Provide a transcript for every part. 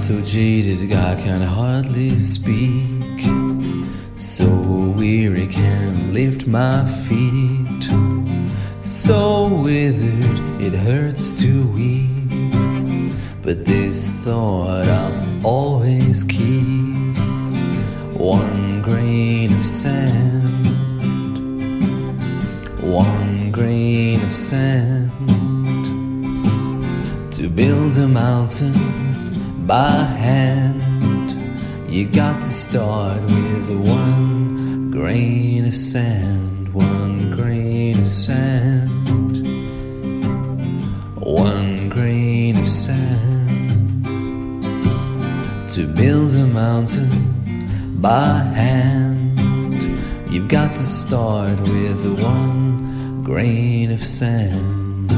so jaded I can hardly speak, so weary can't lift my feet, so withered it hurts to weep. But this thought I'll always keep: one grain of sand, one grain of sand, to build a mountain by hand. You got to start with one grain of sand, one grain of sand, one grain of sand, to build a mountain by hand. You've got to start with one grain of sand.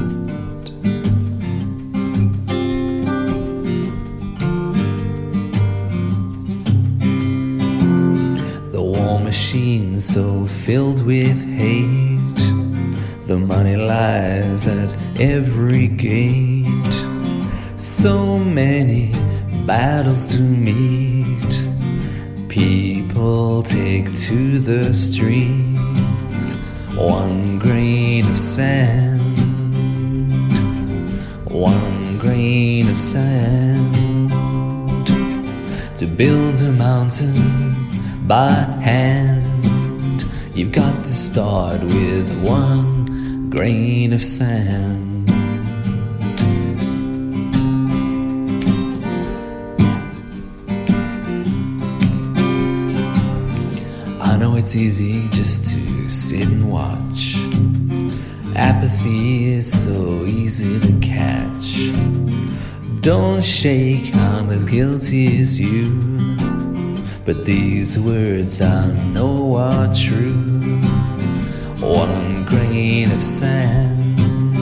Machine so filled with hate, the money lies at every gate, so many battles to meet. People take to the streets, one grain of sand, one grain of sand, to build a mountain by hand. You've got to start with one grain of sand. I know it's easy just to sit and watch. Apathy is so easy to catch. Don't shake, I'm as guilty as you, but these words I know are true. One grain of sand,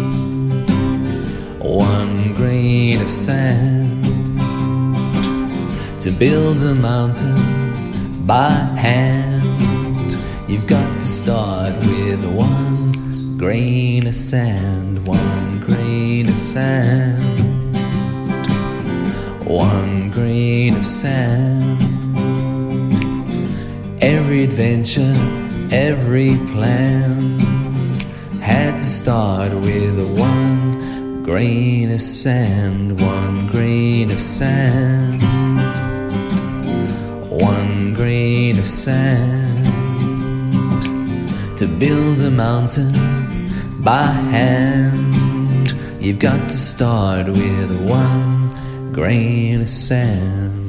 one grain of sand, to build a mountain by hand. You've got to start with one grain of sand, one grain of sand, one grain of sand. Every adventure, every plan had to start with one grain of sand, one grain of sand, one grain of sand, to build a mountain by hand. You've got to start with one grain of sand.